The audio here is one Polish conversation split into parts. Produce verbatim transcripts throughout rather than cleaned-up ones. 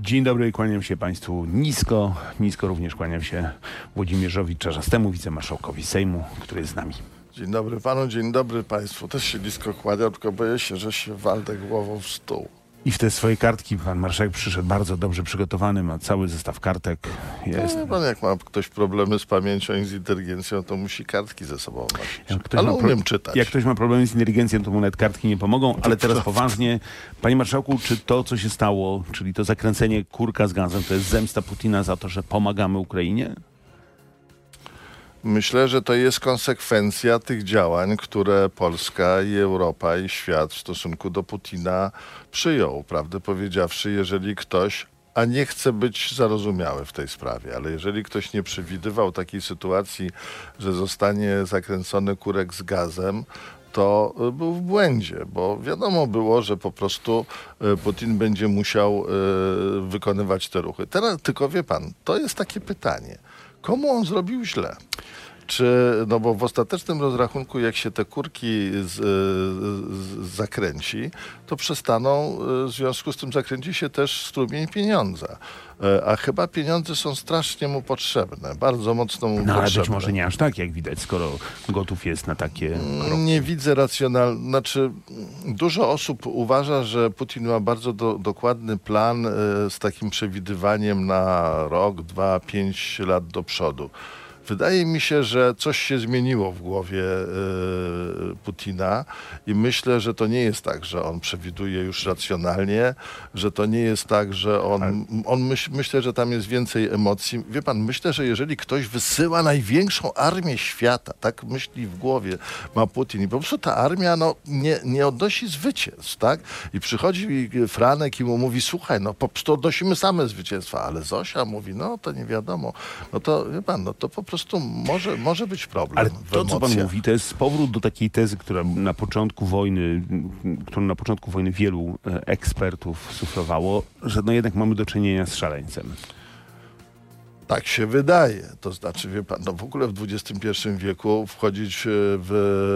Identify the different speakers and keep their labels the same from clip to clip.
Speaker 1: Dzień dobry, kłaniam się Państwu nisko. Nisko również kłaniam się Włodzimierzowi Czarzastemu, wicemarszałkowi Sejmu, który jest z nami.
Speaker 2: Dzień dobry panu, dzień dobry państwu. Też się nisko kłaniam, tylko boję się, że się waldę głową w stół.
Speaker 1: I w te swoje kartki pan marszałek przyszedł bardzo dobrze przygotowany, ma cały zestaw kartek. Jest.
Speaker 2: No, pan, jak ma ktoś problemy z pamięcią i z inteligencją, to musi kartki ze sobą nosić.
Speaker 1: Ale
Speaker 2: umiem
Speaker 1: pro...
Speaker 2: czytać.
Speaker 1: Jak ktoś ma problemy z inteligencją, to mu nawet kartki nie pomogą. Ale teraz poważnie. Panie marszałku, czy to, co się stało, czyli to zakręcenie kurka z gazem, to jest zemsta Putina za to, że pomagamy Ukrainie?
Speaker 2: Myślę, że to jest konsekwencja tych działań, które Polska i Europa i świat w stosunku do Putina przyjął. Prawdę powiedziawszy, jeżeli ktoś, a nie chcę być zarozumiały w tej sprawie, ale jeżeli ktoś nie przewidywał takiej sytuacji, że zostanie zakręcony kurek z gazem, to był w błędzie, bo wiadomo było, że po prostu Putin będzie musiał wykonywać te ruchy. Teraz tylko wie pan, to jest takie pytanie. Komu on zrobił źle? Czy, no bo w ostatecznym rozrachunku, jak się te kurki z, z, zakręci, to przestaną, w związku z tym zakręci się też strumień pieniądza. A chyba pieniądze są strasznie mu potrzebne, bardzo mocno mu
Speaker 1: no,
Speaker 2: potrzebne.
Speaker 1: Ale być może nie aż tak, jak widać, skoro gotów jest na takie kroki.
Speaker 2: Nie widzę racjonalnego, znaczy dużo osób uważa, że Putin ma bardzo do, dokładny plan y, z takim przewidywaniem na rok, dwa, pięć lat do przodu. Wydaje mi się, że coś się zmieniło w głowie y, Putina i myślę, że to nie jest tak, że on przewiduje już racjonalnie, że to nie jest tak, że on, on myśl, myślę, że tam jest więcej emocji. Wie pan, myślę, że jeżeli ktoś wysyła największą armię świata, tak myśli w głowie ma Putin i po prostu ta armia no, nie, nie odnosi zwycięstw, tak? I przychodzi Franek i mu mówi, słuchaj, no po prostu odnosimy same zwycięstwa, ale Zosia mówi, no to nie wiadomo. No to, wie pan, no to po prostu Po prostu może, może być problem.
Speaker 1: Ale
Speaker 2: w
Speaker 1: to, co pan
Speaker 2: emocjach.
Speaker 1: mówi, to jest powrót do takiej tezy, która na początku wojny, którą na początku wojny wielu ekspertów suflowało, że no jednak mamy do czynienia z szaleńcem.
Speaker 2: Tak się wydaje. To znaczy, wie pan, no w ogóle w dwudziestym pierwszym wieku wchodzić w,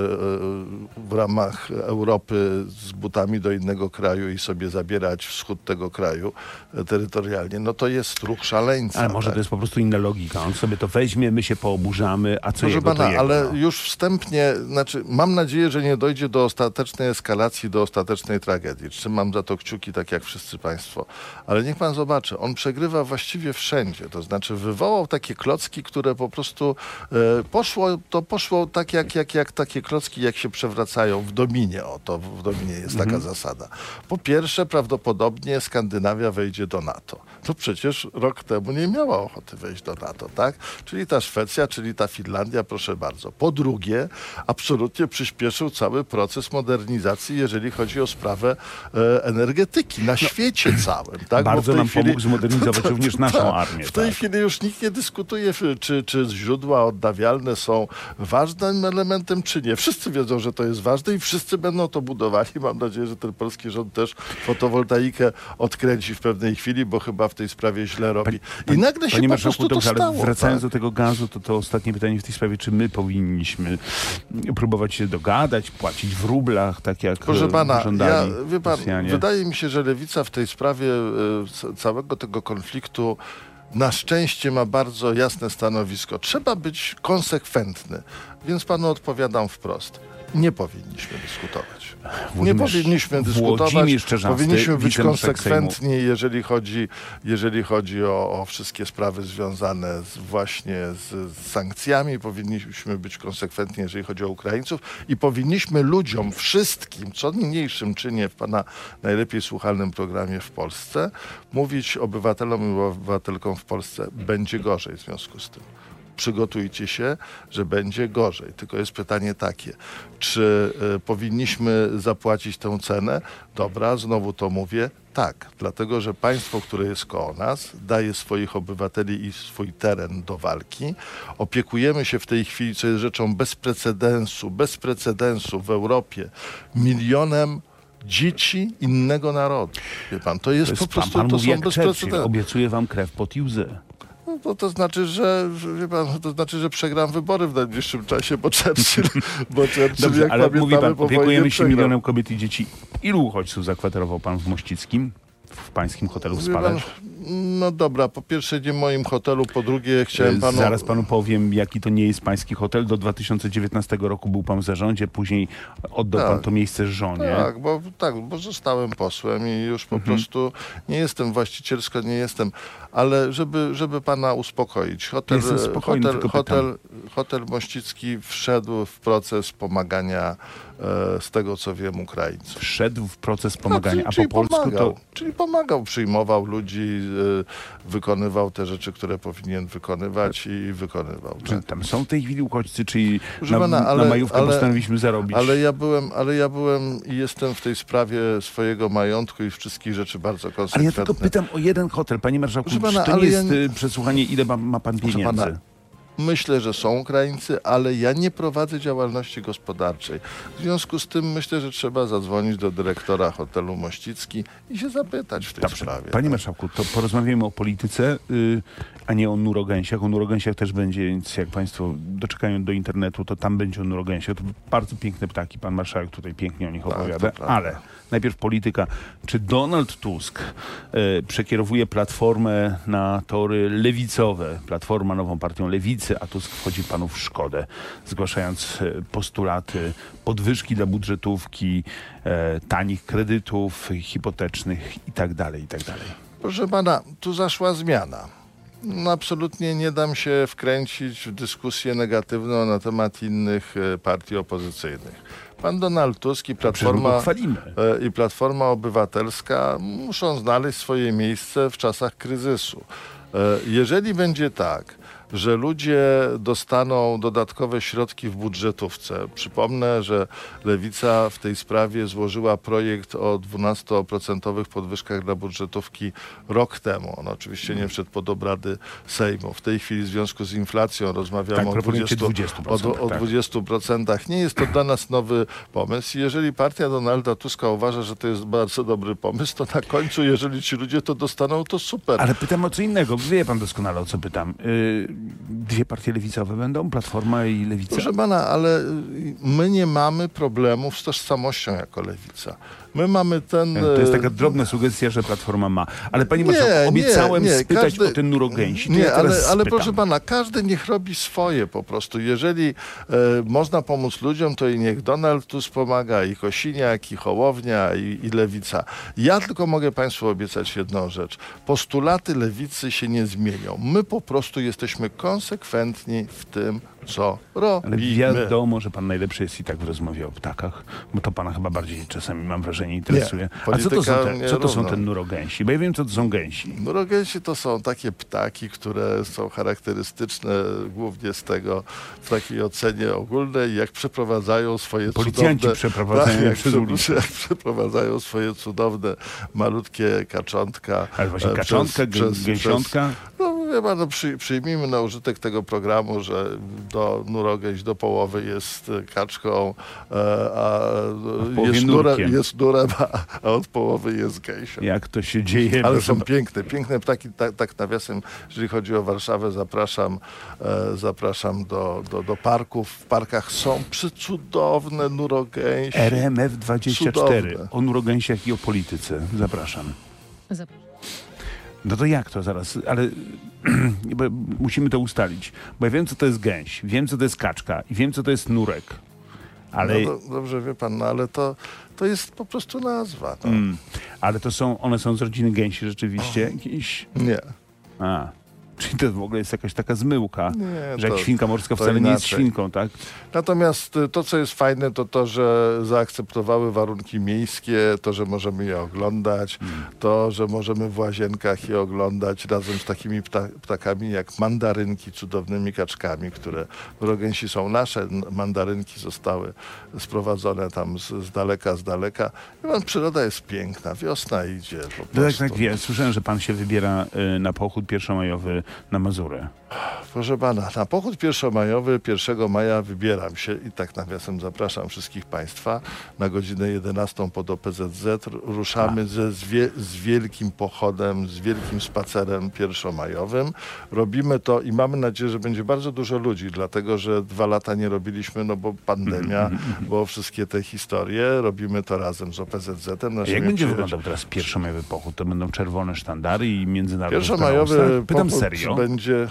Speaker 2: w ramach Europy z butami do innego kraju i sobie zabierać wschód tego kraju terytorialnie, no to jest ruch szaleńca.
Speaker 1: Ale może
Speaker 2: tak?
Speaker 1: to jest po prostu inna logika. On sobie to weźmie, my się pooburzamy, a co
Speaker 2: Proszę
Speaker 1: jego,
Speaker 2: pana,
Speaker 1: to jego.
Speaker 2: ale
Speaker 1: No.
Speaker 2: już wstępnie, znaczy mam nadzieję, że nie dojdzie do ostatecznej eskalacji, do ostatecznej tragedii. Trzymam za to kciuki, tak jak wszyscy państwo. Ale niech pan zobaczy, on przegrywa właściwie wszędzie. To znaczy wywołał takie klocki, które po prostu e, poszło, to poszło tak jak, jak, jak takie klocki, jak się przewracają w dominie. O, to w dominie jest taka
Speaker 1: Mhm.
Speaker 2: zasada. Po pierwsze, prawdopodobnie Skandynawia wejdzie do NATO. To przecież rok temu nie miała ochoty wejść do NATO, tak? Czyli ta Szwecja, czyli ta Finlandia, proszę bardzo. Po drugie, absolutnie przyspieszył cały proces modernizacji, jeżeli chodzi o sprawę e, energetyki na świecie całym. Tak?
Speaker 1: Bardzo
Speaker 2: Bo w tej
Speaker 1: nam
Speaker 2: chwili,
Speaker 1: pomógł zmodernizować również naszą
Speaker 2: tak,
Speaker 1: armię.
Speaker 2: W tej
Speaker 1: tak.
Speaker 2: chwili już nikt nie dyskutuje, czy, czy źródła odnawialne są ważnym elementem, czy nie. Wszyscy wiedzą, że to jest ważne i wszyscy będą to budowali. Mam nadzieję, że ten polski rząd też fotowoltaikę odkręci w pewnej chwili, bo chyba w tej sprawie źle robi. I nagle się
Speaker 1: Panie
Speaker 2: po
Speaker 1: marszałku,
Speaker 2: prostu to
Speaker 1: dobrze, ale
Speaker 2: stało.
Speaker 1: wracając
Speaker 2: tak?
Speaker 1: do tego gazu, to to ostatnie pytanie w tej sprawie, czy my powinniśmy próbować się dogadać, płacić w rublach, tak jak
Speaker 2: Proszę pana,
Speaker 1: żądali
Speaker 2: ja, wie pan,
Speaker 1: Rosjanie?
Speaker 2: wydaje mi się, że Lewica w tej sprawie y, całego tego konfliktu na szczęście ma bardzo jasne stanowisko. Trzeba być konsekwentny, więc panu odpowiadam wprost. Nie powinniśmy dyskutować. Nie
Speaker 1: Włodzimierz-
Speaker 2: powinniśmy dyskutować.
Speaker 1: Włodzimierz Czarzasty,
Speaker 2: Powinniśmy być
Speaker 1: wicemarszałek
Speaker 2: konsekwentni, jeżeli chodzi, jeżeli chodzi o, o wszystkie sprawy związane z, właśnie z, z sankcjami. Powinniśmy być konsekwentni, jeżeli chodzi o Ukraińców i powinniśmy ludziom, wszystkim, co niniejszym czynię w pana najlepiej słuchalnym programie w Polsce, mówić obywatelom i obywatelkom w Polsce, będzie gorzej w związku z tym. Przygotujcie się, że będzie gorzej. Tylko jest pytanie takie, czy y, powinniśmy zapłacić tę cenę? Dobra, znowu to mówię. Tak, dlatego że państwo, które jest koło nas, daje swoich obywateli i swój teren do walki. Opiekujemy się w tej chwili, co jest rzeczą bez precedensu, bez precedensu w Europie, milionem dzieci innego narodu. Wie pan, to jest,
Speaker 1: To jest
Speaker 2: po prostu,
Speaker 1: pan, pan
Speaker 2: to
Speaker 1: mówi
Speaker 2: są
Speaker 1: jak
Speaker 2: bez
Speaker 1: Churchill,
Speaker 2: precedensu.
Speaker 1: obiecuję wam krew, pot i łzy.
Speaker 2: No to, to znaczy, że, że wie pan, to znaczy, że przegram wybory w najbliższym czasie, bo Churchill, bo Churchill
Speaker 1: Dobrze,
Speaker 2: jak
Speaker 1: ale mówi
Speaker 2: pamiętamy,
Speaker 1: pan,
Speaker 2: po
Speaker 1: opiekujemy
Speaker 2: wojnie
Speaker 1: się
Speaker 2: przegrał.
Speaker 1: milionem kobiet i dzieci. Ilu uchodźców zakwaterował pan w Mościckim? W pańskim hotelu w
Speaker 2: Wie pan,
Speaker 1: Spalesz?
Speaker 2: No dobra, po pierwsze nie w moim hotelu, po drugie chciałem panu...
Speaker 1: Zaraz panu powiem, jaki to nie jest pański hotel. Do dwa tysiące dziewiętnastego roku był pan w zarządzie, później oddał
Speaker 2: Tak.
Speaker 1: pan to miejsce żonie.
Speaker 2: Tak, bo, tak, bo zostałem posłem i już po
Speaker 1: Mhm.
Speaker 2: prostu nie jestem właścicielsko, nie jestem, ale żeby, żeby pana uspokoić, hotel,
Speaker 1: Jestem spokojny,
Speaker 2: hotel,
Speaker 1: tylko
Speaker 2: hotel, hotel Mościcki wszedł w proces pomagania, e, z tego co wiem, Ukraińców.
Speaker 1: Wszedł w proces pomagania,
Speaker 2: No,
Speaker 1: a
Speaker 2: czyli
Speaker 1: po polsku
Speaker 2: pomagał,
Speaker 1: to...
Speaker 2: Czyli pomagał, przyjmował ludzi, e, wykonywał te rzeczy, które powinien wykonywać i wykonywał.
Speaker 1: Czy
Speaker 2: Tak.
Speaker 1: tam są w tej chwili uchodźcy, czyli
Speaker 2: Proszę
Speaker 1: na,
Speaker 2: pana, ale-
Speaker 1: na majówkę
Speaker 2: ale-
Speaker 1: postanowiliśmy zarobić?
Speaker 2: Ale ja byłem, ale ja byłem i jestem w tej sprawie swojego majątku i wszystkich rzeczy bardzo
Speaker 1: Ale
Speaker 2: konsekwentny.
Speaker 1: ja tylko pytam o jeden hotel, panie marszałku,
Speaker 2: Proszę pana,
Speaker 1: czy to
Speaker 2: ale
Speaker 1: nie
Speaker 2: ja
Speaker 1: jest
Speaker 2: nie-
Speaker 1: y, przesłuchanie, ile ma, ma pan
Speaker 2: Proszę
Speaker 1: pieniędzy?
Speaker 2: pana, myślę, że są Ukraińcy, ale ja nie prowadzę działalności gospodarczej. W związku z tym myślę, że trzeba zadzwonić do dyrektora hotelu Mościcki i się zapytać w tej
Speaker 1: Dobrze.
Speaker 2: sprawie.
Speaker 1: Panie
Speaker 2: tak.
Speaker 1: marszałku, to porozmawiamy o polityce, y, a nie o nurogęsiach. O nurogęsiach też będzie, więc jak państwo doczekają do internetu, to tam będzie o nurogęsiach. To bardzo piękne ptaki, pan marszałek tutaj pięknie o nich
Speaker 2: Tak,
Speaker 1: opowiada.
Speaker 2: to prawda.
Speaker 1: Ale najpierw polityka. Czy Donald Tusk y, przekierowuje Platformę na tory lewicowe? Platforma nową partią lewicy, a Tusk wchodzi panu w szkodę, zgłaszając y, postulaty podwyżki dla budżetówki, e, tanich kredytów hipotecznych i tak dalej, i tak dalej.
Speaker 2: Proszę pana, tu zaszła zmiana. No, absolutnie nie dam się wkręcić w dyskusję negatywną na temat innych e, partii opozycyjnych. Pan Donald Tusk i
Speaker 1: Przecież my go
Speaker 2: Platforma,
Speaker 1: chwalimy.
Speaker 2: e, i Platforma Obywatelska muszą znaleźć swoje miejsce w czasach kryzysu. E, Jeżeli będzie tak, że ludzie dostaną dodatkowe środki w budżetówce. Przypomnę, że Lewica w tej sprawie złożyła projekt o dwunastoprocentowych podwyżkach dla budżetówki rok temu. On oczywiście nie wszedł pod obrady Sejmu. W tej chwili w związku z inflacją rozmawiamy
Speaker 1: Tak,
Speaker 2: o
Speaker 1: proponujecie
Speaker 2: dwudziestu
Speaker 1: dwudziestu procent,
Speaker 2: o, o
Speaker 1: tak.
Speaker 2: dwudziestu procentach. Nie jest to dla nas nowy pomysł. I jeżeli partia Donalda Tuska uważa, że to jest bardzo dobry pomysł, to na końcu, jeżeli ci ludzie to dostaną, to super.
Speaker 1: Ale pytam o co innego. Wie pan doskonale, o co pytam. Yy, dwie partie lewicowe będą? Platforma i Lewica?
Speaker 2: Proszę pana, ale y, my nie mamy problemów z tożsamością jako lewica. My mamy ten...
Speaker 1: To jest
Speaker 2: e,
Speaker 1: taka drobna sugestia, że Platforma ma. Ale panie
Speaker 2: Nie,
Speaker 1: marszałku,
Speaker 2: nie,
Speaker 1: obiecałem
Speaker 2: nie,
Speaker 1: spytać
Speaker 2: każdy-
Speaker 1: o ten nurogęsi. To
Speaker 2: Nie,
Speaker 1: ja teraz
Speaker 2: ale, ale
Speaker 1: spytam.
Speaker 2: proszę pana, każdy niech robi swoje po prostu. Jeżeli e, można pomóc ludziom, to i niech Donald Tusk pomaga, i Kosiniak, i Hołownia, i, i Lewica. Ja tylko mogę państwu obiecać jedną rzecz. Postulaty lewicy się nie zmienią. My po prostu jesteśmy konsekwentni w tym, co
Speaker 1: Ale
Speaker 2: robimy.
Speaker 1: wiadomo, że pan najlepszy jest i tak w rozmowie o ptakach, bo to pana chyba bardziej czasami, mam wrażenie, interesuje. A co to są te,
Speaker 2: polityka
Speaker 1: co to są
Speaker 2: nierówna.
Speaker 1: te nurogęsi? Bo ja wiem, co to są gęsi.
Speaker 2: Nurogęsi to są takie ptaki, które są charakterystyczne głównie z tego, w takiej ocenie ogólnej, jak przeprowadzają swoje
Speaker 1: Policjanci
Speaker 2: cudowne...
Speaker 1: przeprowadzają
Speaker 2: jak,
Speaker 1: przez
Speaker 2: prze-
Speaker 1: ulicę.
Speaker 2: jak przeprowadzają swoje cudowne, malutkie kaczątka.
Speaker 1: Ale właśnie
Speaker 2: e,
Speaker 1: kaczątka,
Speaker 2: przez- przez-
Speaker 1: gęsiątka.
Speaker 2: No wie pan, no, przy, przyjmijmy na użytek tego programu, że do nurogęś do połowy jest e, kaczką, e, a
Speaker 1: połowie
Speaker 2: jest nurem,
Speaker 1: nurkiem.
Speaker 2: jest nurem, a, a od połowy jest gęsią.
Speaker 1: Jak to się dzieje?
Speaker 2: Ale
Speaker 1: proszę
Speaker 2: są
Speaker 1: pa-
Speaker 2: piękne, piękne ptaki. Tak, tak nawiasem, jeżeli chodzi o Warszawę, zapraszam, e, zapraszam do, do, do parków. W parkach są przecudowne nurogęsi.
Speaker 1: R M F dwadzieścia cztery.
Speaker 2: Cudowne.
Speaker 1: O nurogęsiach i o polityce. Zapraszam. No to jak to zaraz? Ale bo musimy to ustalić. Bo ja wiem, co to jest gęś, wiem, co to jest kaczka i wiem, co to jest nurek. Ale,
Speaker 2: No, do, dobrze wie pan, no, ale to, to jest po prostu nazwa. No.
Speaker 1: mm, ale to są, one są z rodziny gęsi rzeczywiście? Jakieś...
Speaker 2: Nie.
Speaker 1: A, czyli to w ogóle jest jakaś taka zmyłka,
Speaker 2: Nie,
Speaker 1: że jak
Speaker 2: to-
Speaker 1: świnka morska
Speaker 2: to
Speaker 1: wcale nie jest
Speaker 2: inaczej.
Speaker 1: świnką, tak?
Speaker 2: Natomiast y, to, co jest fajne, to to, że zaakceptowały warunki miejskie, to, że możemy je oglądać, to, że możemy w łazienkach je oglądać razem z takimi pta ptakami jak mandarynki, cudownymi kaczkami, które nurogęsi są nasze. N- Mandarynki zostały sprowadzone tam z, z daleka, z daleka. I pan, przyroda jest piękna, wiosna idzie po
Speaker 1: No tak,
Speaker 2: prostu.
Speaker 1: tak, wie. Słyszałem, że pan się wybiera y, na pochód pierwszomajowy na Mazury.
Speaker 2: Proszę pana, na pochód pierwszomajowy pierwszego maja wybieram się i tak nawiasem zapraszam wszystkich państwa na godzinę jedenastą pod O P Z Z. Ruszamy ze, z, wie, z wielkim pochodem, z wielkim spacerem pierwszomajowym. Robimy to i mamy nadzieję, że będzie bardzo dużo ludzi, dlatego że dwa lata nie robiliśmy, no bo pandemia, bo wszystkie te historie. Robimy to razem z O P Z Z-em.
Speaker 1: Jak będzie wyglądał teraz pierwszomajowy pochód? To będą czerwone sztandary i międzynarodowe.
Speaker 2: Pierwszomajowy
Speaker 1: Pytam
Speaker 2: pochód
Speaker 1: serio.
Speaker 2: będzie...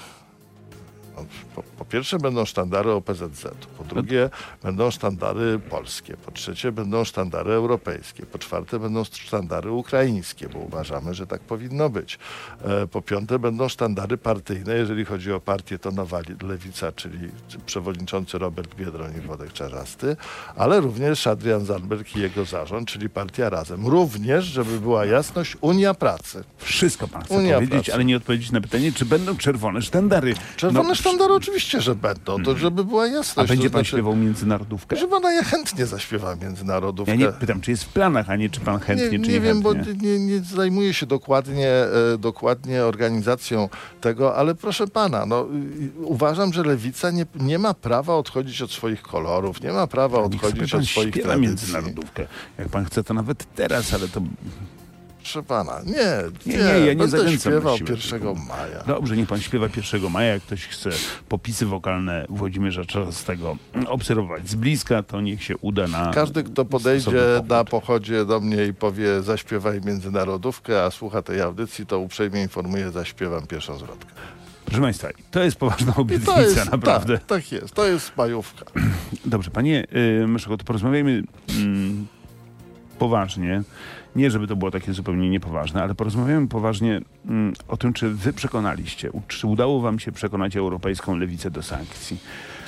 Speaker 2: No, po, po pierwsze będą sztandary O P Z Z, po drugie będą sztandary polskie, po trzecie będą sztandary europejskie, po czwarte będą sztandary ukraińskie, bo uważamy, że tak powinno być. E, po piąte będą sztandary partyjne, jeżeli chodzi o partię to Nowa Lewica, czyli przewodniczący Robert Biedroń i Włodek Czarzasty, ale również Adrian Zandberg i jego zarząd, czyli Partia Razem. Również, żeby była jasność, Unia Pracy.
Speaker 1: Wszystko pan chce
Speaker 2: Unia
Speaker 1: powiedzieć,
Speaker 2: Pracy.
Speaker 1: ale nie odpowiedzieć na pytanie, czy będą czerwone sztandary.
Speaker 2: Czerwone
Speaker 1: No,
Speaker 2: sztandary oczywiście, że będą, to żeby była jasność.
Speaker 1: A będzie
Speaker 2: to
Speaker 1: pan
Speaker 2: znaczy,
Speaker 1: śpiewał międzynarodówkę?
Speaker 2: że pana ja chętnie zaśpiewam międzynarodówkę.
Speaker 1: Ja nie pytam, czy jest w planach, a nie czy pan chętnie,
Speaker 2: nie,
Speaker 1: czy
Speaker 2: nie wiem, bo
Speaker 1: niechętnie.
Speaker 2: nie, nie zajmuję się dokładnie, e, dokładnie organizacją tego, ale proszę pana, no, y, uważam, że lewica nie, nie ma prawa odchodzić od swoich kolorów, nie ma prawa
Speaker 1: Niech sobie
Speaker 2: odchodzić
Speaker 1: pan
Speaker 2: od swoich
Speaker 1: śpiewa
Speaker 2: tradycji.
Speaker 1: międzynarodówkę. Jak pan chce, to nawet teraz, ale to...
Speaker 2: Proszę pana, nie,
Speaker 1: Nie,
Speaker 2: nie,
Speaker 1: nie, ja nie
Speaker 2: będę
Speaker 1: zachęcam
Speaker 2: śpiewał
Speaker 1: właściwie,
Speaker 2: pierwszego
Speaker 1: tylko-
Speaker 2: maja.
Speaker 1: Dobrze, niech pan śpiewa pierwszego maja. Jak ktoś chce popisy wokalne Włodzimierza Czarzastego obserwować z bliska, to niech się uda na...
Speaker 2: Każdy, kto
Speaker 1: stosowny
Speaker 2: podejdzie
Speaker 1: pochód.
Speaker 2: na pochodzie do mnie i powie zaśpiewaj międzynarodówkę, a słucha tej audycji, to uprzejmie informuję, zaśpiewam pierwszą zwrotkę.
Speaker 1: Proszę państwa, to jest poważna
Speaker 2: I to
Speaker 1: obietnica,
Speaker 2: jest,
Speaker 1: naprawdę.
Speaker 2: tak, tak jest, to jest majówka.
Speaker 1: Dobrze, panie y, Myszko, to porozmawiajmy mm, poważnie. Nie, żeby to było takie zupełnie niepoważne, ale porozmawiamy poważnie mm, o tym, czy wy przekonaliście, u- czy udało wam się przekonać europejską lewicę do sankcji.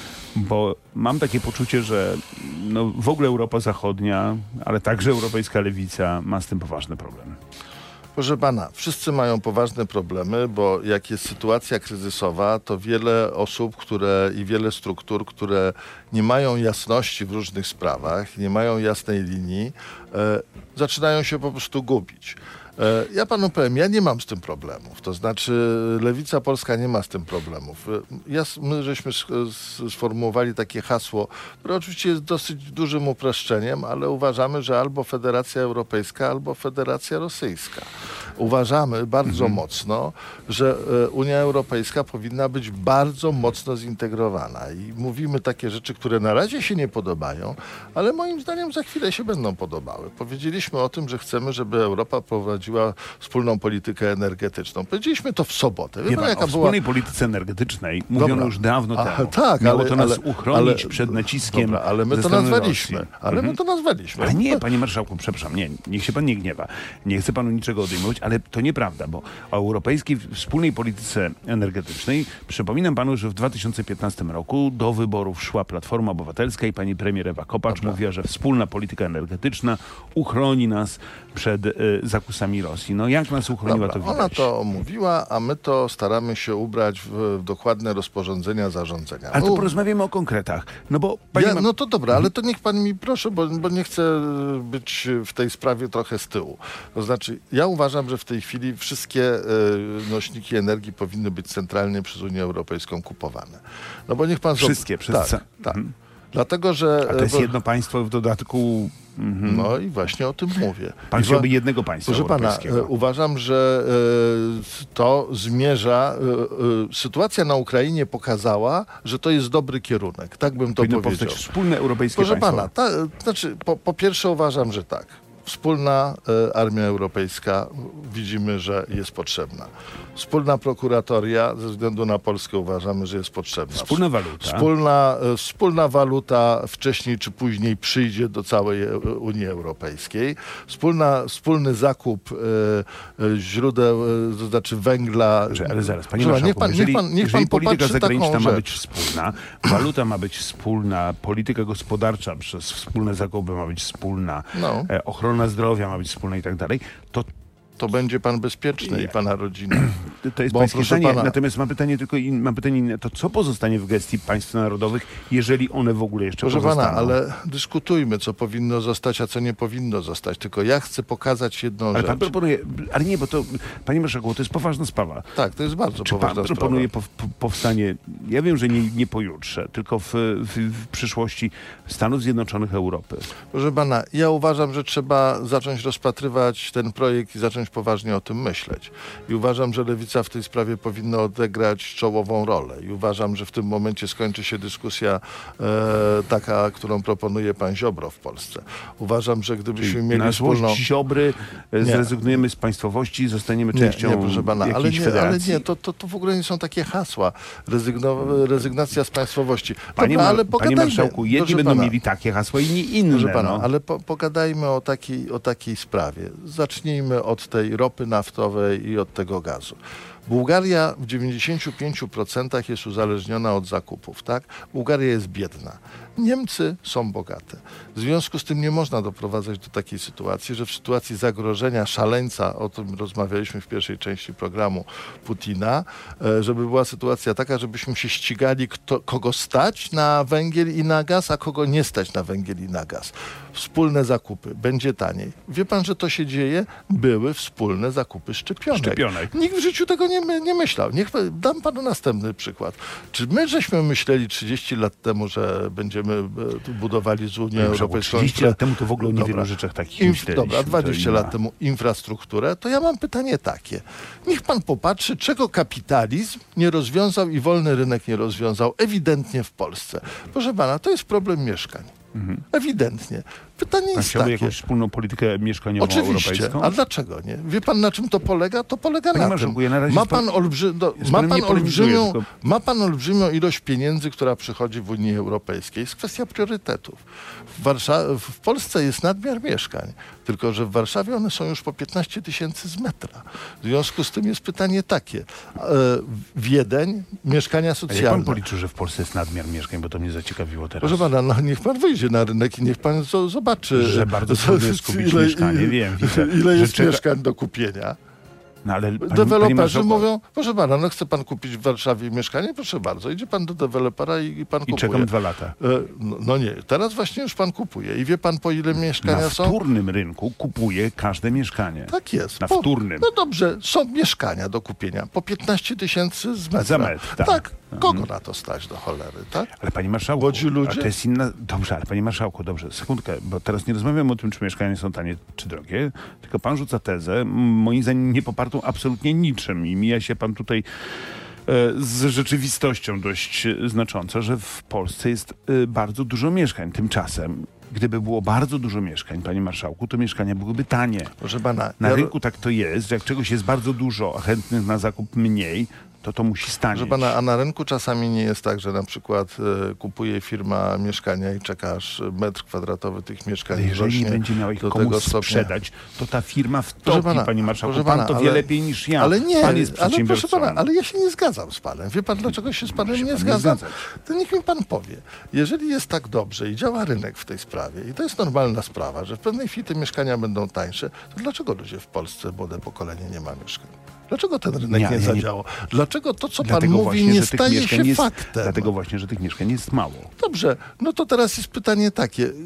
Speaker 1: Bo mam takie poczucie, że no, w ogóle Europa Zachodnia, ale także europejska lewica ma z tym poważny problem.
Speaker 2: Proszę pana, wszyscy mają poważne problemy, bo jak jest sytuacja kryzysowa, to wiele osób, które i wiele struktur, które nie mają jasności w różnych sprawach, nie mają jasnej linii, e, zaczynają się po prostu gubić. E, Ja panu powiem, ja nie mam z tym problemów. To znaczy Lewica Polska nie ma z tym problemów. E, Ja, my żeśmy sk- s- sformułowali takie hasło, które oczywiście jest dosyć dużym uproszczeniem, ale uważamy, że albo Federacja Europejska, albo Federacja Rosyjska. Uważamy bardzo mocno, że e, Unia Europejska powinna być bardzo mocno zintegrowana. I mówimy takie rzeczy, które na razie się nie podobają, ale moim zdaniem za chwilę się będą podobały. Powiedzieliśmy o tym, że chcemy, żeby Europa prowadziła wspólną politykę energetyczną. Powiedzieliśmy to w sobotę. Wie
Speaker 1: Wie
Speaker 2: pan,
Speaker 1: pan,
Speaker 2: jaka
Speaker 1: o
Speaker 2: była...
Speaker 1: wspólnej polityce energetycznej mówiono
Speaker 2: Dobra.
Speaker 1: już dawno
Speaker 2: A,
Speaker 1: temu.
Speaker 2: tak,
Speaker 1: Miało
Speaker 2: ale-
Speaker 1: to nas
Speaker 2: ale-
Speaker 1: uchronić
Speaker 2: ale-
Speaker 1: przed naciskiem
Speaker 2: Dobra, ale my
Speaker 1: ze
Speaker 2: to
Speaker 1: strony
Speaker 2: nazwaliśmy.
Speaker 1: Rosji.
Speaker 2: Ale
Speaker 1: Mhm.
Speaker 2: my to nazwaliśmy.
Speaker 1: Ale nie, panie marszałku, przepraszam, nie, niech się pan nie gniewa. Nie chcę panu niczego odejmować, ale to nieprawda, bo o europejskiej wspólnej polityce energetycznej przypominam panu, że w dwa tysiące piętnastym roku do wyborów szła Platforma Obywatelska i pani premier Ewa Kopacz mówiła, że wspólna polityka energetyczna uchroni nas przed y, zakusami Rosji. No jak nas uchroniła,
Speaker 2: Dobra,
Speaker 1: to widać.
Speaker 2: ona to mówiła, a my to staramy się ubrać w, w dokładne rozporządzenia, zarządzenia.
Speaker 1: Ale to
Speaker 2: No,
Speaker 1: porozmawiamy o konkretach. No bo pani
Speaker 2: ja,
Speaker 1: ma...
Speaker 2: no to dobra, ale to niech pan mi proszę, bo, bo nie chcę być w tej sprawie trochę z tyłu. To znaczy, ja uważam, że w tej chwili wszystkie e, nośniki energii powinny być centralnie przez Unię Europejską kupowane. No bo niech pan... zob-
Speaker 1: Wszystkie, przez
Speaker 2: Tak,
Speaker 1: ca-
Speaker 2: tak.
Speaker 1: Mhm.
Speaker 2: Dlatego, że...
Speaker 1: A to jest
Speaker 2: bo-
Speaker 1: jedno państwo w dodatku... Mhm.
Speaker 2: No i właśnie o tym mówię.
Speaker 1: Pan
Speaker 2: I
Speaker 1: chciałby
Speaker 2: wa-
Speaker 1: jednego państwa
Speaker 2: Proszę pana,
Speaker 1: europejskiego.
Speaker 2: e, uważam, że e, to zmierza, e, e, sytuacja na Ukrainie pokazała, że to jest dobry kierunek. Tak bym to
Speaker 1: Powinno
Speaker 2: powiedział.
Speaker 1: powstać wspólne europejskie
Speaker 2: Proszę
Speaker 1: państwo.
Speaker 2: pana, ta, znaczy, po, po pierwsze uważam, że tak. Wspólna e, armia europejska widzimy, że jest potrzebna. Wspólna prokuratoria ze względu na Polskę uważamy, że jest potrzebna.
Speaker 1: Wspólna waluta.
Speaker 2: Wspólna, e, wspólna waluta wcześniej czy później przyjdzie do całej e, Unii Europejskiej. Wspólna, wspólny zakup e, e, źródeł, e, to znaczy węgla.
Speaker 1: Dobrze, ale zaraz, panie
Speaker 2: Proszę,
Speaker 1: marszałku,
Speaker 2: niech pan,
Speaker 1: jeżeli,
Speaker 2: niech pan, niech
Speaker 1: jeżeli
Speaker 2: pan
Speaker 1: polityka
Speaker 2: popatrzy
Speaker 1: zagraniczna
Speaker 2: taką
Speaker 1: ma
Speaker 2: rzecz.
Speaker 1: być wspólna, waluta ma być wspólna, polityka gospodarcza przez wspólne zakupy ma być wspólna,
Speaker 2: No.
Speaker 1: e, ochrona zdrowia ma być wspólna i tak dalej, to
Speaker 2: to będzie pan bezpieczny i pana rodzina.
Speaker 1: To jest
Speaker 2: Bo
Speaker 1: pańskie
Speaker 2: proszę
Speaker 1: zdanie,
Speaker 2: pana-
Speaker 1: natomiast mam pytanie tylko in, mam pytanie inne. To co pozostanie w gestii państw narodowych, jeżeli one w ogóle jeszcze
Speaker 2: Proszę
Speaker 1: pozostaną?
Speaker 2: pana, ale dyskutujmy, co powinno zostać, a co nie powinno zostać. Tylko ja chcę pokazać jedną
Speaker 1: Ale
Speaker 2: rzecz.
Speaker 1: pan proponuje, ale nie, bo to, panie marszałku, to jest poważna sprawa.
Speaker 2: Tak, to jest bardzo
Speaker 1: Czy pan
Speaker 2: poważna
Speaker 1: proponuje
Speaker 2: sprawa.
Speaker 1: pow, po- powstanie, ja wiem, że nie, nie pojutrze, tylko w, w, w przyszłości Stanów Zjednoczonych Europy?
Speaker 2: Proszę pana, ja uważam, że trzeba zacząć rozpatrywać ten projekt i zacząć poważnie o tym myśleć. I uważam, że Lewica w tej sprawie powinna odegrać czołową rolę. I uważam, że w tym momencie skończy się dyskusja e, taka, którą proponuje pan Ziobro w Polsce. Uważam, że gdybyśmy mieli
Speaker 1: Na złość
Speaker 2: wspólną...
Speaker 1: Ziobry e,
Speaker 2: Nie.
Speaker 1: zrezygnujemy z państwowości, zostaniemy
Speaker 2: Nie,
Speaker 1: częścią
Speaker 2: nie, proszę pana, ale
Speaker 1: jakiejś
Speaker 2: nie, ale
Speaker 1: federacji.
Speaker 2: nie to, to, to w ogóle nie są takie hasła. Rezygno, rezygnacja z państwowości.
Speaker 1: Panie,
Speaker 2: Dobra,
Speaker 1: mar-
Speaker 2: ale
Speaker 1: panie
Speaker 2: pogadajmy.
Speaker 1: marszałku, jedni
Speaker 2: Proszę
Speaker 1: będą
Speaker 2: pana,
Speaker 1: mieli takie hasła, inni inne.
Speaker 2: Proszę pana,
Speaker 1: no.
Speaker 2: ale po, pogadajmy o takiej, o takiej sprawie. Zacznijmy od tej ropy naftowej i od tego gazu. Bułgaria w dziewięćdziesięciu pięciu procentach jest uzależniona od zakupów, tak? Bułgaria jest biedna. Niemcy są bogate. W związku z tym nie można doprowadzać do takiej sytuacji, że w sytuacji zagrożenia szaleńca, o tym rozmawialiśmy w pierwszej części programu, Putina, e, żeby była sytuacja taka, żebyśmy się ścigali, kto, kogo stać na węgiel i na gaz, a kogo nie stać na węgiel i na gaz. Wspólne zakupy, będzie taniej. Wie pan, że to się dzieje? Były wspólne zakupy szczepionek.
Speaker 1: Szczepionek.
Speaker 2: Nikt w życiu tego nie, my- nie myślał. Niech, dam panu następny przykład. Czy my żeśmy myśleli trzydzieści lat temu, że będziemy e, tu budowali z Unią
Speaker 1: Panie marszałku,
Speaker 2: Europejską...
Speaker 1: trzydzieści lat temu to w ogóle o niewielu
Speaker 2: Dobra.
Speaker 1: rzeczach takich
Speaker 2: Inf-
Speaker 1: myśleliśmy.
Speaker 2: Dobra,
Speaker 1: To
Speaker 2: dwadzieścia
Speaker 1: inna.
Speaker 2: lat temu infrastrukturę, to ja mam pytanie takie. Niech pan popatrzy, czego kapitalizm nie rozwiązał i wolny rynek nie rozwiązał ewidentnie w Polsce. Proszę pana, to jest problem mieszkań. Ewidentnie. Pytanie
Speaker 1: Pan
Speaker 2: jest
Speaker 1: chciałby
Speaker 2: takie.
Speaker 1: jakąś wspólną politykę mieszkaniową
Speaker 2: Oczywiście.
Speaker 1: europejską?
Speaker 2: A dlaczego nie? Wie pan, na czym to polega? To polega
Speaker 1: Panie
Speaker 2: na
Speaker 1: marszałku,
Speaker 2: tym.
Speaker 1: ja na razie
Speaker 2: Ma
Speaker 1: z pan-
Speaker 2: pan, olbrzy... do...
Speaker 1: z
Speaker 2: ma,
Speaker 1: panem
Speaker 2: pan
Speaker 1: nie polemizuję,
Speaker 2: olbrzymią...
Speaker 1: tylko-
Speaker 2: Ma pan olbrzymią ilość pieniędzy, która przychodzi w Unii Europejskiej. Jest kwestia priorytetów. W, Warsza... w Polsce jest nadmiar mieszkań, tylko że w Warszawie one są już po piętnaście tysięcy z metra. W związku z tym jest pytanie takie. E, Wiedeń, mieszkania
Speaker 1: A jak pan
Speaker 2: socjalne.
Speaker 1: policzył, że w Polsce jest nadmiar mieszkań, bo to mnie zaciekawiło teraz.
Speaker 2: Proszę pana, no niech pan wyjdzie na rynek i niech pan zo- zobaczy.
Speaker 1: Że bardzo trudno jest kupić mieszkanie, wiem, widzę,
Speaker 2: Ile
Speaker 1: że
Speaker 2: jest
Speaker 1: czeka-
Speaker 2: mieszkań do kupienia.
Speaker 1: No, ale pani, panie
Speaker 2: Deweloperzy
Speaker 1: marszałku,
Speaker 2: mówią, proszę pana, no chce pan kupić w Warszawie mieszkanie? Proszę bardzo, idzie pan do dewelopera i, i pan
Speaker 1: i
Speaker 2: kupuje.
Speaker 1: czekam dwa lata.
Speaker 2: E, no, no nie, teraz właśnie już pan kupuje. I wie pan, po ile mieszkania
Speaker 1: Na
Speaker 2: są?
Speaker 1: wtórnym rynku kupuje każde mieszkanie.
Speaker 2: Tak jest.
Speaker 1: Na
Speaker 2: Po-
Speaker 1: wtórnym.
Speaker 2: No dobrze, są mieszkania do kupienia. Po piętnaście tysięcy z metra.
Speaker 1: Za metr, tak.
Speaker 2: tak. Kogo na to stać do cholery, tak?
Speaker 1: Ale panie marszałku,
Speaker 2: Młodzi ludzie?
Speaker 1: a to jest inna... Dobrze, ale panie marszałku, dobrze, sekundkę, bo teraz nie rozmawiam o tym, czy mieszkania są tanie, czy drogie, tylko pan rzuca tezę, m, moim zdaniem nie popartą absolutnie niczym i mija się pan tutaj e, z rzeczywistością dość e, znacząco, że w Polsce jest e, bardzo dużo mieszkań. Tymczasem, gdyby było bardzo dużo mieszkań, panie marszałku, to mieszkania byłyby tanie.
Speaker 2: Proszę pana,
Speaker 1: Na
Speaker 2: ja-
Speaker 1: rynku tak to jest, że jak czegoś jest bardzo dużo, a chętnych na zakup mniej, to to musi stanieć.
Speaker 2: Proszę pana, a na rynku czasami nie jest tak, że na przykład e, kupuje firma mieszkania i czeka, aż metr kwadratowy tych mieszkań
Speaker 1: Ale jeżeli nie
Speaker 2: rośnie
Speaker 1: będzie miał ich
Speaker 2: do
Speaker 1: komu
Speaker 2: tego stopnia.
Speaker 1: sprzedać, to ta firma wtopi,
Speaker 2: Proszę pana,
Speaker 1: panie marszałku.
Speaker 2: proszę
Speaker 1: Pan
Speaker 2: pana,
Speaker 1: to
Speaker 2: ale-
Speaker 1: wie lepiej niż ja.
Speaker 2: Ale nie,
Speaker 1: Pan jest
Speaker 2: ale
Speaker 1: przedsiębiorcą.
Speaker 2: proszę pana, ale ja się nie zgadzam z panem. Wie pan, dlaczego się z panem
Speaker 1: się
Speaker 2: nie
Speaker 1: pan nie
Speaker 2: zgadzam?
Speaker 1: zgadzać.
Speaker 2: To niech mi pan powie. Jeżeli jest tak dobrze i działa rynek w tej sprawie i to jest normalna sprawa, że w pewnej chwili te mieszkania będą tańsze, to dlaczego ludzie w Polsce, młode pokolenie, nie ma mieszkań? Dlaczego ten rynek
Speaker 1: Nie,
Speaker 2: nie,
Speaker 1: ja nie-
Speaker 2: zadziałał? Dlaczego to, co pan
Speaker 1: Dlatego
Speaker 2: mówi,
Speaker 1: właśnie,
Speaker 2: nie
Speaker 1: że tych
Speaker 2: staje
Speaker 1: mieszkań
Speaker 2: się
Speaker 1: jest,
Speaker 2: faktem?
Speaker 1: Dlatego właśnie, że tych mieszkań jest mało.
Speaker 2: Dobrze, no to teraz jest pytanie takie. Y,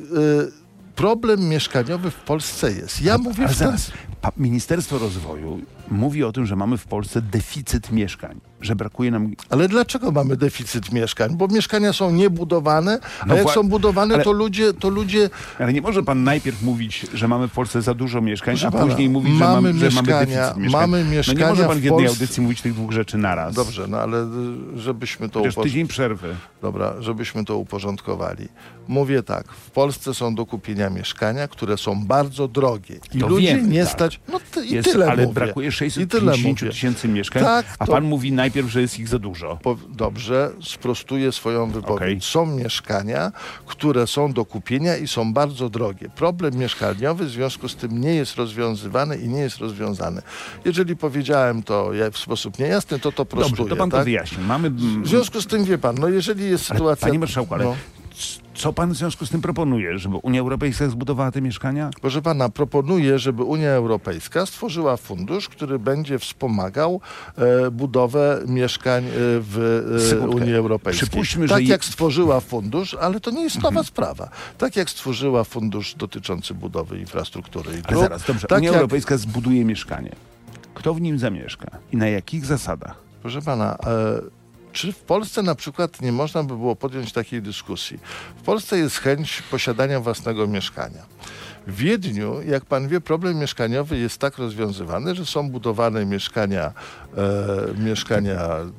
Speaker 2: problem mieszkaniowy w Polsce jest. Ja mówię
Speaker 1: Ale
Speaker 2: w ten...
Speaker 1: zaraz, pa, Ministerstwo Rozwoju mówi o tym, że mamy w Polsce deficyt mieszkań, że brakuje nam...
Speaker 2: Ale dlaczego mamy deficyt mieszkań? Bo mieszkania są niebudowane, a
Speaker 1: No
Speaker 2: jak
Speaker 1: wła-
Speaker 2: są budowane,
Speaker 1: ale-
Speaker 2: to ludzie, to ludzie
Speaker 1: Ale nie może pan najpierw mówić, że mamy w Polsce za dużo mieszkań,
Speaker 2: Proszę
Speaker 1: a
Speaker 2: pana,
Speaker 1: później mówić, że
Speaker 2: mamy
Speaker 1: mamy, że mamy
Speaker 2: mieszkania-
Speaker 1: deficyt mieszkań.
Speaker 2: mamy
Speaker 1: No nie
Speaker 2: mieszkania
Speaker 1: może pan w
Speaker 2: w
Speaker 1: jednej
Speaker 2: Polsce-
Speaker 1: audycji mówić tych dwóch rzeczy naraz.
Speaker 2: Dobrze, no ale y, żebyśmy to
Speaker 1: Chociaż
Speaker 2: uporządkowali.
Speaker 1: tydzień przerwy.
Speaker 2: Dobra, żebyśmy to uporządkowali. Mówię tak, w Polsce są do kupienia mieszkania, które są bardzo drogie. I
Speaker 1: To
Speaker 2: ludzi
Speaker 1: wiemy,
Speaker 2: nie
Speaker 1: tak.
Speaker 2: stać. No ty, i
Speaker 1: Jest,
Speaker 2: tyle
Speaker 1: ale
Speaker 2: mówię.
Speaker 1: brakuje
Speaker 2: I
Speaker 1: sześćset
Speaker 2: tyle
Speaker 1: pięćdziesiąt
Speaker 2: mówię.
Speaker 1: tysięcy mieszkań,
Speaker 2: Tak,
Speaker 1: a
Speaker 2: to-
Speaker 1: pan mówi najpierw, że jest ich za dużo.
Speaker 2: Po, dobrze, sprostuję swoją wypowiedź.
Speaker 1: Okej.
Speaker 2: Są mieszkania, które są do kupienia i są bardzo drogie. Problem mieszkaniowy w związku z tym nie jest rozwiązywany i nie jest rozwiązany. Jeżeli powiedziałem to ja w sposób niejasny, to to prostuję.
Speaker 1: Dobrze, to pan
Speaker 2: tak?
Speaker 1: to wyjaśni. Mamy...
Speaker 2: W związku z tym wie pan, no jeżeli jest
Speaker 1: Ale,
Speaker 2: sytuacja...
Speaker 1: panie marszałku, ale
Speaker 2: no.
Speaker 1: c- Co pan w związku z tym proponuje? Żeby Unia Europejska zbudowała te mieszkania?
Speaker 2: Proszę pana, proponuję, żeby Unia Europejska stworzyła fundusz, który będzie wspomagał e, budowę mieszkań e, w e,
Speaker 1: Sekundkę.
Speaker 2: Unii Europejskiej.
Speaker 1: Przypuśćmy,
Speaker 2: tak
Speaker 1: że
Speaker 2: jak stworzyła fundusz, ale to nie jest nowa mhm. sprawa. Tak jak stworzyła fundusz dotyczący budowy infrastruktury i
Speaker 1: Ale
Speaker 2: dróg.
Speaker 1: zaraz, dobrze.
Speaker 2: Tak
Speaker 1: Unia
Speaker 2: jak...
Speaker 1: Europejska zbuduje mieszkanie. Kto w nim zamieszka? I na jakich zasadach?
Speaker 2: Proszę pana, e, czy w Polsce na przykład nie można by było podjąć takiej dyskusji? W Polsce jest chęć posiadania własnego mieszkania. W Wiedniu, jak pan wie, problem mieszkaniowy jest tak rozwiązywany, że są budowane mieszkania, e, mieszkania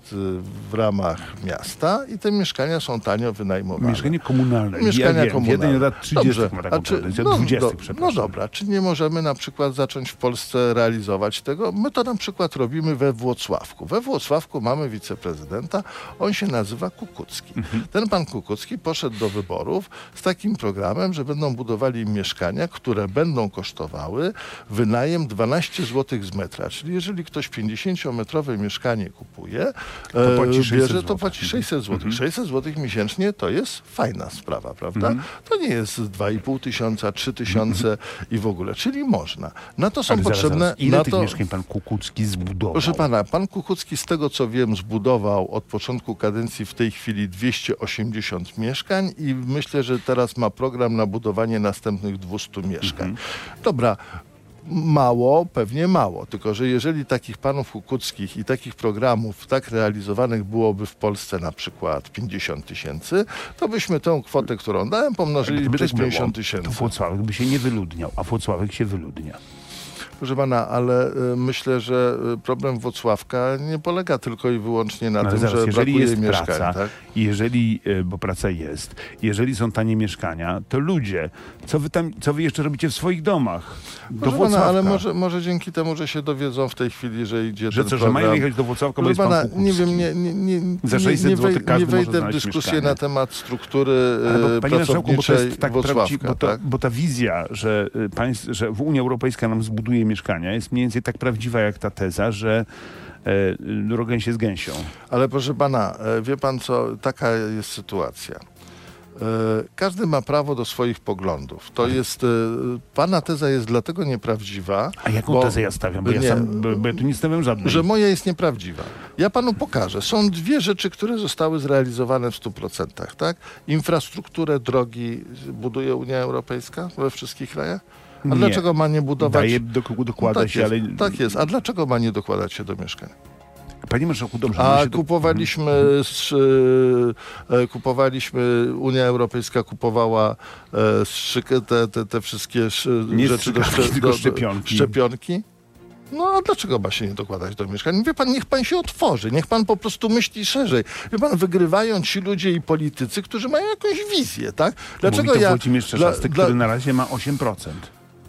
Speaker 2: w ramach miasta i te mieszkania są tanio wynajmowane.
Speaker 1: Mieszkanie komunalne.
Speaker 2: Mieszkania
Speaker 1: ja wiem,
Speaker 2: komunalne.
Speaker 1: Jeden lat trzydziestych
Speaker 2: Dobrze.
Speaker 1: ma taką
Speaker 2: A czy,
Speaker 1: tendencję,
Speaker 2: no,
Speaker 1: od dwudziestych,
Speaker 2: do,
Speaker 1: przepraszam.
Speaker 2: no dobra, czy nie możemy na przykład zacząć w Polsce realizować tego? My to na przykład robimy we Włocławku. We Włocławku mamy wiceprezydenta, on się nazywa Kukucki. Mhm. Ten pan Kukucki poszedł do wyborów z takim programem, że będą budowali mieszkania, które będą kosztowały wynajem dwanaście złotych z metra. Czyli jeżeli ktoś pięćdziesięciometrowe mieszkanie kupuje,
Speaker 1: to płaci
Speaker 2: e,
Speaker 1: sześćset
Speaker 2: bierze, to płaci sześćset złotych. Mhm. sześćset złotych miesięcznie to jest fajna sprawa, prawda? Mhm. To nie jest dwa i pół tysiąca, trzy tysiące mhm. i w ogóle. Czyli można. Na to są
Speaker 1: Ale
Speaker 2: potrzebne...
Speaker 1: Zaraz, zaraz. Ile
Speaker 2: na
Speaker 1: tych
Speaker 2: to...
Speaker 1: mieszkań pan Kukucki zbudował?
Speaker 2: Proszę pana, pan Kukucki z tego co wiem zbudował od początku kadencji w tej chwili dwieście osiemdziesiąt mieszkań i myślę, że teraz ma program na budowanie następnych dwieście mieszkań. Mhm. Dobra. Mało, pewnie mało, tylko że jeżeli takich panów Kukuckich i takich programów tak realizowanych byłoby w Polsce na przykład pięćdziesiąt tysięcy, to byśmy tę kwotę, którą dałem, pomnożyli przez tak pięćdziesiąt tysięcy.
Speaker 1: To Włocławek by się nie wyludniał, a Włocławek się wyludnia.
Speaker 2: Proszę pana, ale y, myślę, że problem Włocławka nie polega tylko i wyłącznie na
Speaker 1: no,
Speaker 2: tym,
Speaker 1: zaraz,
Speaker 2: że
Speaker 1: jeżeli
Speaker 2: brakuje
Speaker 1: jest
Speaker 2: mieszkań.
Speaker 1: Praca,
Speaker 2: tak?
Speaker 1: jeżeli, bo praca jest, jeżeli są tanie mieszkania, to ludzie, co wy tam, co wy jeszcze robicie w swoich domach? Do
Speaker 2: Proszę
Speaker 1: Włocławka.
Speaker 2: pana, ale może, może dzięki temu, że się dowiedzą w tej chwili, że idzie
Speaker 1: że
Speaker 2: ten
Speaker 1: co,
Speaker 2: program...
Speaker 1: że mają jechać do Włocławka, bo jest
Speaker 2: pana,
Speaker 1: pan Kukucki.
Speaker 2: nie wiem, nie, nie, nie,
Speaker 1: Za sześćset
Speaker 2: nie,
Speaker 1: złotych
Speaker 2: wej,
Speaker 1: każdy
Speaker 2: nie wejdę
Speaker 1: może
Speaker 2: w
Speaker 1: znaleźć
Speaker 2: dyskusję
Speaker 1: mieszkanie.
Speaker 2: na temat struktury
Speaker 1: Ale bo,
Speaker 2: e,
Speaker 1: panie marszałku, bo to jest tak
Speaker 2: Włocławka,
Speaker 1: prawdziwe, bo, to,
Speaker 2: tak?
Speaker 1: bo ta wizja, że, y, państw, że Unia Europejska nam zbuduje mieszkania, jest mniej więcej tak prawdziwa jak ta teza, że e, rogań się z gęsią.
Speaker 2: Ale proszę pana, e, wie pan co, taka jest sytuacja. E, każdy ma prawo do swoich poglądów. To jest, e, pana teza jest dlatego nieprawdziwa.
Speaker 1: A jaką
Speaker 2: bo,
Speaker 1: tezę ja stawiam? Bo,
Speaker 2: nie,
Speaker 1: ja, sam, bo, bo ja tu nie stawiam żadnej.
Speaker 2: Że moja jest nieprawdziwa. Ja panu pokażę. Są dwie rzeczy, które zostały zrealizowane w stu procentach. Tak? Infrastrukturę, drogi buduje Unia Europejska we wszystkich krajach. A
Speaker 1: nie.
Speaker 2: dlaczego ma nie budować...
Speaker 1: Daje, do, dokłada
Speaker 2: no tak
Speaker 1: się,
Speaker 2: jest,
Speaker 1: ale...
Speaker 2: Tak jest. A dlaczego ma nie dokładać się do mieszkań?
Speaker 1: Panie marszałku, dobrze.
Speaker 2: A
Speaker 1: się
Speaker 2: kupowaliśmy,
Speaker 1: do...
Speaker 2: z, e, kupowaliśmy, Unia Europejska kupowała e, szyk, te, te, te wszystkie sz,
Speaker 1: nie
Speaker 2: rzeczy do,
Speaker 1: strzykawki,
Speaker 2: do,
Speaker 1: tylko
Speaker 2: do
Speaker 1: szczepionki.
Speaker 2: szczepionki. No a dlaczego ma się nie dokładać do mieszkań? Wie pan, niech pan się otworzy, niech pan po prostu myśli szerzej. Wie pan, wygrywają ci ludzie i politycy, którzy mają jakąś wizję, tak?
Speaker 1: Dlaczego Mówi to ja... Włodzimierz Czarzasty,
Speaker 2: dla,
Speaker 1: który
Speaker 2: dla...
Speaker 1: na razie ma osiem procent.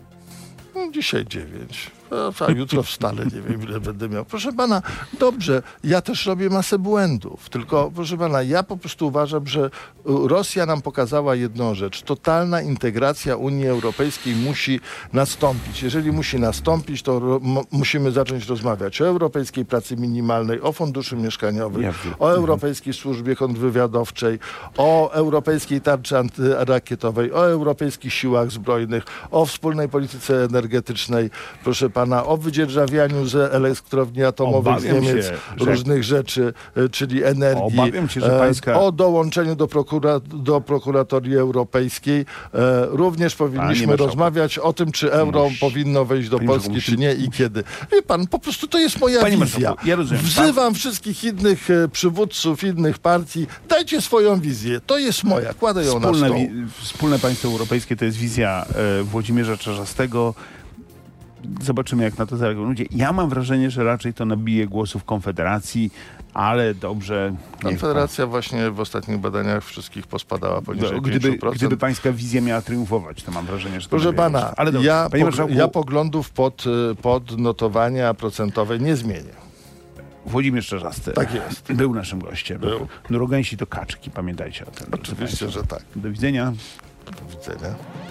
Speaker 2: No, dzisiaj dziewięć. A jutro wstanę, nie wiem ile będę miał. Proszę pana, dobrze, ja też robię masę błędów, tylko proszę pana, ja po prostu uważam, że Rosja nam pokazała jedną rzecz. Totalna integracja Unii Europejskiej musi nastąpić. Jeżeli musi nastąpić, to musimy zacząć rozmawiać o europejskiej pracy minimalnej, o funduszu mieszkaniowym, ja o europejskiej służbie kontrwywiadowczej, o europejskiej tarczy antyrakietowej, o europejskich siłach zbrojnych, o wspólnej polityce energetycznej, proszę pana, o wydzierżawianiu z elektrowni atomowych z Niemiec, się, różnych że... rzeczy, czyli energii,
Speaker 1: Obawiam się, że pańska...
Speaker 2: o dołączeniu do, prokura... do prokuratorii europejskiej. E, również powinniśmy rozmawiać o tym, czy euro Musi... powinno wejść do Panie Polski, musi... czy nie i kiedy. Wie pan, po prostu to jest moja
Speaker 1: Panie
Speaker 2: wizja.
Speaker 1: Ja rozumiem,
Speaker 2: Wzywam
Speaker 1: pan...
Speaker 2: wszystkich innych e, przywódców, innych partii. Dajcie swoją wizję. To jest moja. Kładę ją
Speaker 1: Wspólne,
Speaker 2: na stół.
Speaker 1: Wi... Wspólne państwo europejskie to jest wizja e, Włodzimierza Czarzastego. Zobaczymy, jak na to zareagują ludzie. Ja mam wrażenie, że raczej to nabije głosów Konfederacji, ale dobrze...
Speaker 2: Konfederacja właśnie w ostatnich badaniach wszystkich pospadała poniżej
Speaker 1: gdyby,
Speaker 2: pięć procent.
Speaker 1: Gdyby pańska wizja miała triumfować, to mam wrażenie, że to...
Speaker 2: Proszę pana,
Speaker 1: ale dobrze,
Speaker 2: ja,
Speaker 1: panie
Speaker 2: po,
Speaker 1: marszałku,
Speaker 2: ja poglądów pod, pod notowania procentowe nie zmienię.
Speaker 1: Włodzimierz Czarzasty.
Speaker 2: Tak jest.
Speaker 1: Był naszym gościem.
Speaker 2: Był.
Speaker 1: No, Rogańsi to kaczki, pamiętajcie o tym.
Speaker 2: Oczywiście, że tak.
Speaker 1: Do widzenia.
Speaker 2: Do widzenia.